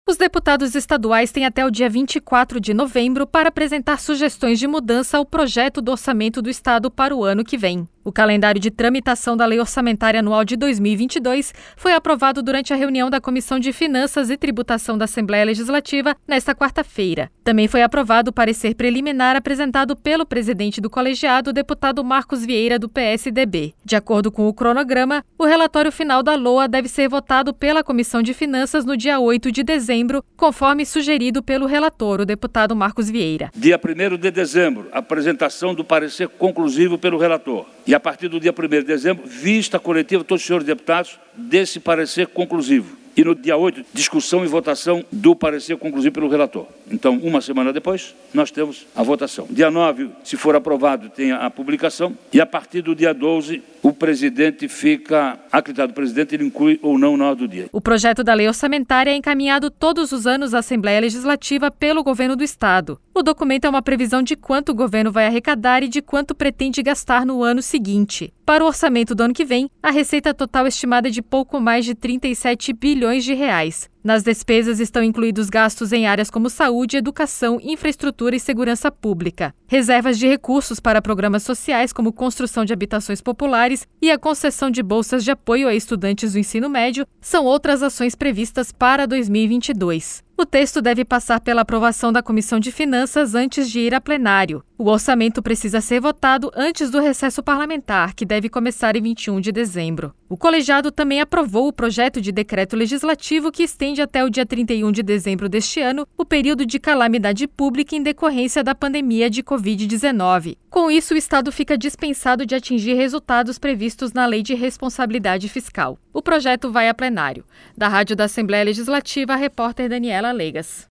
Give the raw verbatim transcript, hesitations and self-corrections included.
Os deputados estaduais têm até o dia vinte e quatro de novembro para apresentar sugestões de mudança ao projeto do orçamento do Estado para o ano que vem. O calendário de tramitação da Lei Orçamentária Anual de dois mil e vinte e dois foi aprovado durante a reunião da Comissão de Finanças e Tributação da Assembleia Legislativa nesta quarta-feira. Também foi aprovado o parecer preliminar apresentado pelo presidente do colegiado, o deputado Marcos Vieira, do P S D B. De acordo com o cronograma, o relatório final da L O A deve ser votado pela Comissão de Finanças no dia oito de dezembro, conforme sugerido pelo relator, o deputado Marcos Vieira. Dia primeiro de dezembro, apresentação do parecer conclusivo pelo relator. E a partir do dia primeiro de dezembro, vista coletiva, todos os senhores deputados, desse parecer conclusivo. E no dia oito, discussão e votação do parecer conclusivo pelo relator. Então, uma semana depois, nós temos a votação. Dia nove, se for aprovado, tem a publicação. E a partir do dia doze, o presidente fica acreditado. O presidente ele inclui ou não na hora do dia. O projeto da lei orçamentária é encaminhado todos os anos à Assembleia Legislativa pelo governo do Estado. O documento é uma previsão de quanto o governo vai arrecadar e de quanto pretende gastar no ano seguinte. Para o orçamento do ano que vem, a receita total estimada é de pouco mais de trinta e sete bilhões de reais. Nas despesas estão incluídos gastos em áreas como saúde, educação, infraestrutura e segurança pública. Reservas de recursos para programas sociais como construção de habitações populares e a concessão de bolsas de apoio a estudantes do ensino médio são outras ações previstas para dois mil e vinte e dois. O texto deve passar pela aprovação da Comissão de Finanças antes de ir a plenário. O orçamento precisa ser votado antes do recesso parlamentar, que deve começar em vinte e um de dezembro. O colegiado também aprovou o projeto de decreto legislativo que estende até o dia trinta e um de dezembro deste ano o período de calamidade pública em decorrência da pandemia de covid dezenove. Com isso, o Estado fica dispensado de atingir resultados previstos na Lei de Responsabilidade Fiscal. O projeto vai a plenário. Da Rádio da Assembleia Legislativa, a repórter Daniela Legas.